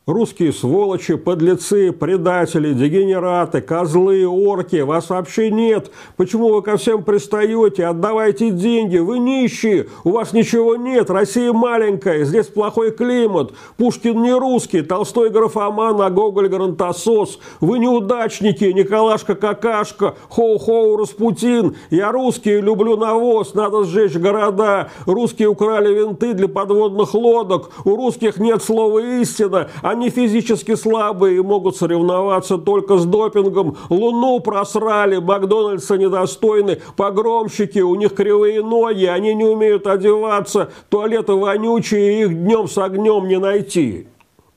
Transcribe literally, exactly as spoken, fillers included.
Русские сволочи, подлецы, предатели, дегенераты, козлы, орки. Вас вообще нет. Почему вы ко всем пристаете? Отдавайте деньги. Вы нищие. У вас ничего нет. Россия маленькая. Здесь плохой климат. Пушкин не русский. Толстой графоман, а Гоголь грантосос. Вы неудачники. Николашка-какашка. Хоу-хоу, Распутин. Я русский, люблю навоз. Надо сжечь города. Русские украли винты для подводных лодок. У русских нет слова истина. Они физически слабые и могут соревноваться только с допингом. Луну просрали, Макдональдса недостойны, погромщики, у них кривые ноги, они не умеют одеваться, туалеты вонючие, их днем с огнем не найти.